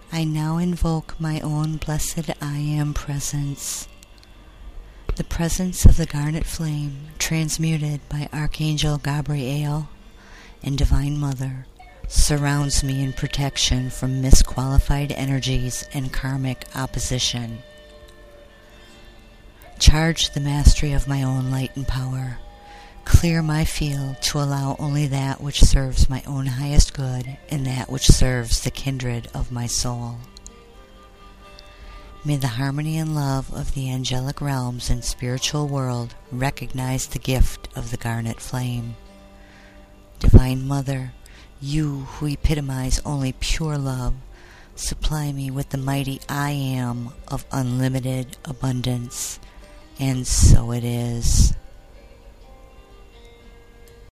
I now invoke my own blessed I Am presence, the presence of the garnet flame transmuted by Archangel Gabriel and Divine Mother surrounds me in protection from misqualified energies and karmic opposition. Charge the mastery of my own light and power. Clear my field to allow only that which serves my own highest good and that which serves the kindred of my soul. May the harmony and love of the angelic realms and spiritual world recognize the gift of the garnet flame. Divine Mother, you who epitomize only pure love, supply me with the mighty I Am of unlimited abundance. And so it is.